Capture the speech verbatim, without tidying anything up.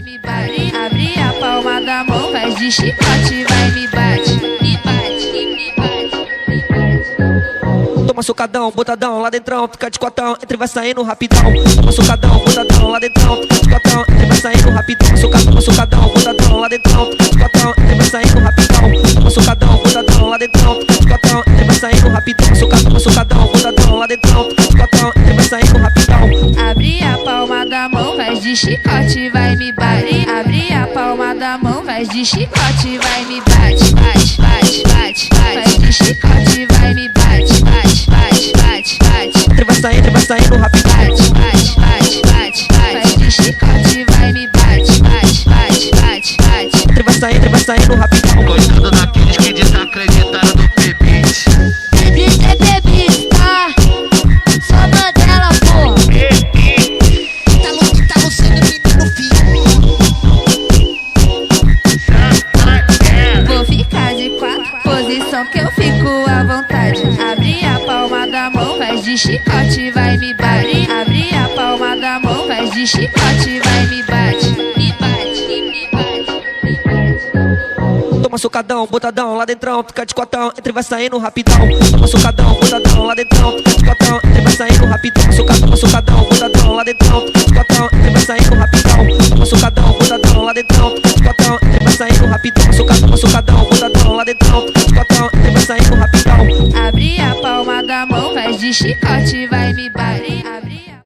me bate. Abre a palma da mão, faz de chicote, vai me bate. Me bate, me bate, me bate. Toma socadão, botadão, lá dentrão, fica de cotão, entre vai saindo rapidão. Toma socadão, botadão, lá dentrão, fica de cotão, entre vai saindo rapidão. Socadão, socadão, botadão, lá dentrão, fica de cotão, entre vai saindo rapidão. Toma socadão, botadão, lá dentrão, fica de cotão, entre vai saindo rapidão. Socadão, socadão, botadão, lá dentrão, fica de cotão, entre vai saindo rapidão. Abre a palma da mão, faz de chicote, vai me bate. Abre a palma da mão, faz de chicote, vai me bate. Bate, bate, bate, bate. Faz de chicote, vai me bate. Bate, bate, bate, bate. Entre vai saindo, entre vai saindo rapidão. Bate, bate, bate, bate, bate. Faz de chicote, vai me bate. Bate, bate, bate, bate. Entre vai saindo, entre vai saindo rapidão. Gostando daqueles que desacreditaram do P-Beat. P-Beat é P-Beat, tá? Só Mandela, porra. Tá no, tá no sangue, menino filho. Vou ficar de quatro, posição que eu fico à vontade. Abre a palma da mão, faz de chicote, vai me bate. Abre a palma da mão, faz de chicote, vai me bate. Me bate, me bate, me bate. Toma socadão, botadão, lá dentrão, fica de cotão, entre vai saindo rapidão. Toma socadão, botadão, lá dentrão, fica de cotão, entre vai saindo rapidão. Socadão, socadão, botadão, lá dentrão, fica de cotão, entre vai saindo rapidão. Toma socadão, botadão, lá dentrão, fica de cotão, entre vai saindo rapidão. Socadão, socadão, botadão, lá dentrão, fica de cotão, entre vai saindo rapidão. Abre a palma da mão, faz de chicote, vai me bate.